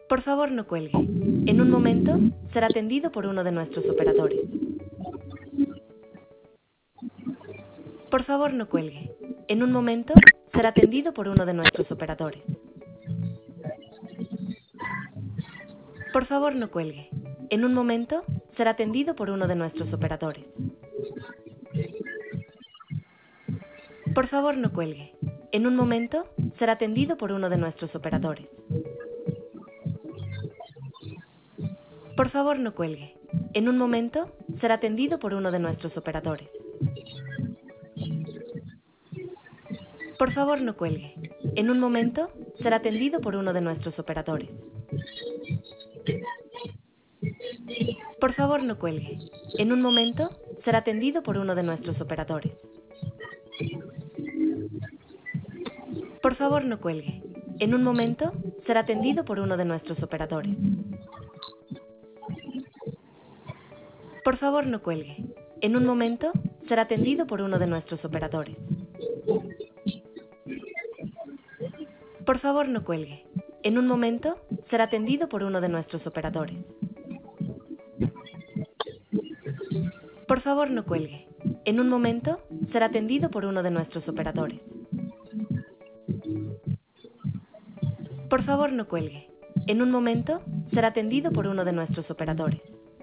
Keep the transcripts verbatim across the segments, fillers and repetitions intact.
Por favor, no cuelgue. En un momento será atendido por uno de nuestros operadores. Por favor, no cuelgue. En un momento será atendido por uno de nuestros operadores. Por favor, no cuelgue. En un momento será atendido por uno de nuestros operadores. Por favor, no cuelgue. En un momento será atendido por uno de nuestros operadores. Por favor, no cuelgue. En un momento será atendido por uno de nuestros operadores. Por favor, no cuelgue. En un momento será atendido por uno de nuestros operadores. Por favor, no cuelgue. En un momento será atendido por uno de nuestros operadores. Por favor, no cuelgue. En un momento será atendido por uno de nuestros operadores. Por favor, no cuelgue. En un momento será atendido por uno de nuestros operadores. Por favor, no cuelgue. En un momento será atendido por uno de nuestros operadores. Por favor, no cuelgue. En un momento será atendido por uno de nuestros operadores. Por favor, no cuelgue. En un momento será atendido por uno de nuestros operadores.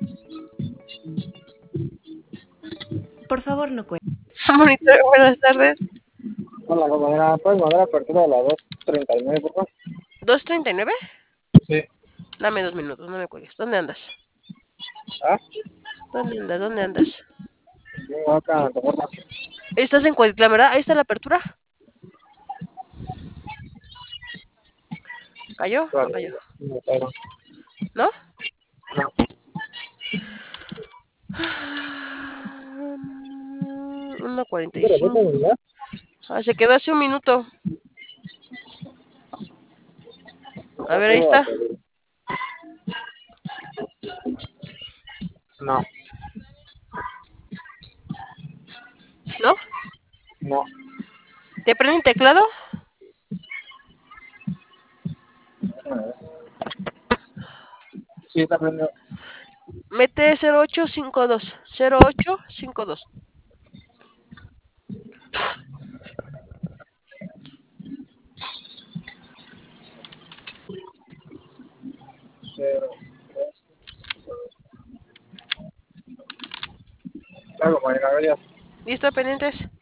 Por favor, no cuelgue. Monitor, buenas tardes. Hola, compañera, ¿puedes mandar apertura a las dos treinta y nueve, por favor? ¿dos treinta y nueve? Sí. Dame dos minutos, no me cuelgues. ¿Dónde andas? ¿Ah? ¿Dónde andas? ¿Dónde andas? Vengo acá a Reforma. ¿Estás en Cuautitlán, verdad? Ahí está la apertura. ¿Cayó? No cayó. No, pero- ¿No? no. uno cuarenta y ¿Pero qué cinco. tengo, ya? Ah, se quedó hace un minuto. A ver, ahí está. No, ¿No? no. ¿Te prende el teclado? Sí, está prendido. Mete cero ocho cinco dos. cero ocho cinco dos. Pero... Claro, compañera, gracias. ¿Listo, pendientes?